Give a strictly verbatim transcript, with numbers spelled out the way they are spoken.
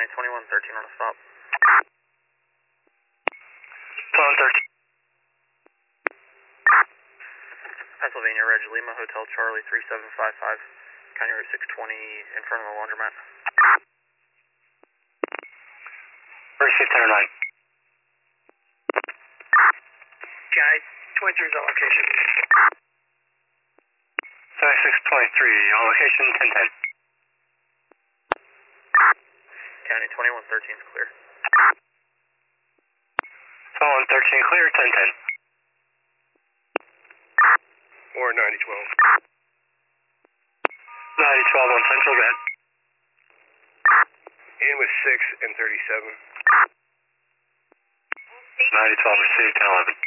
County twenty-one thirteen on a stop. twenty-one thirteen. Pennsylvania Reg Lima Hotel Charlie three seven five five. County Route six twenty in front of the laundromat. Route six oh nine. County twenty-three is on location. seventy-six twenty-three on location ten ten. County twenty-one thirteen is clear. twenty-one thirteen clear, ten ten. Or ninety twelve. ninety twelve on Central, go ahead. In with six and thirty-seven. ninety twelve received, ten eleven.